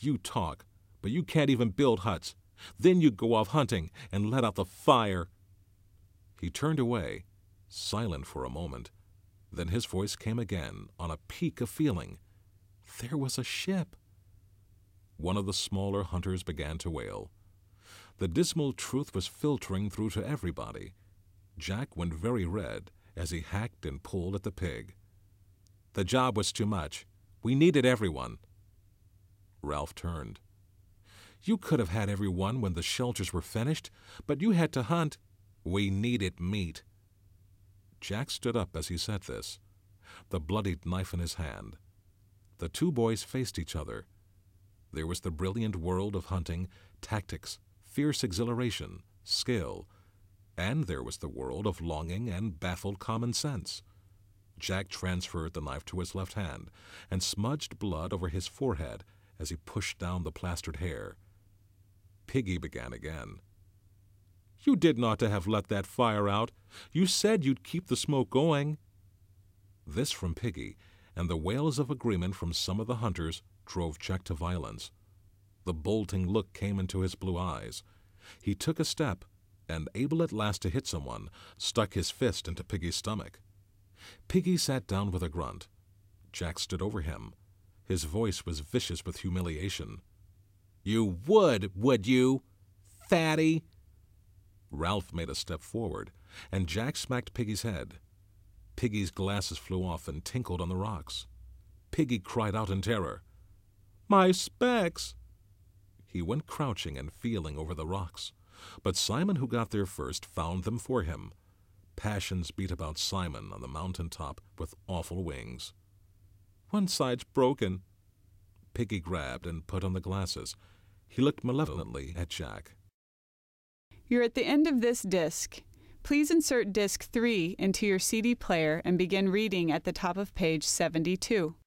You talk, but you can't even build huts. Then you go off hunting and let out the fire." He turned away, silent for a moment. Then his voice came again on a peak of feeling. There was a ship. One of the smaller hunters began to wail. The dismal truth was filtering through to everybody. Jack went very red as he hacked and pulled at the pig. "The job was too much. We needed everyone." Ralph turned. "You could have had everyone when the shelters were finished, but you had to hunt. We needed meat." Jack stood up as he said this, the bloodied knife in his hand. The two boys faced each other. There was the brilliant world of hunting, tactics, fierce exhilaration, skill, and there was the world of longing and baffled common sense. Jack transferred the knife to his left hand and smudged blood over his forehead as he pushed down the plastered hair. Piggy began again. "You didn't ought to have let that fire out. You said you'd keep the smoke going." This from Piggy, and the wails of agreement from some of the hunters drove Jack to violence. The bolting look came into his blue eyes. He took a step, and, able at last to hit someone, stuck his fist into Piggy's stomach. Piggy sat down with a grunt. Jack stood over him. His voice was vicious with humiliation. "You would you, fatty?" Ralph made a step forward, and Jack smacked Piggy's head. Piggy's glasses flew off and tinkled on the rocks. Piggy cried out in terror. "My specs!" He went crouching and feeling over the rocks, but Simon, who got there first, found them for him. Passions beat about Simon on the mountain top with awful wings. "One side's broken." Piggy grabbed and put on the glasses. He looked malevolently at Jack. "You're at the end of this disc. Please insert disc 3 into your CD player and begin reading at the top of page 72.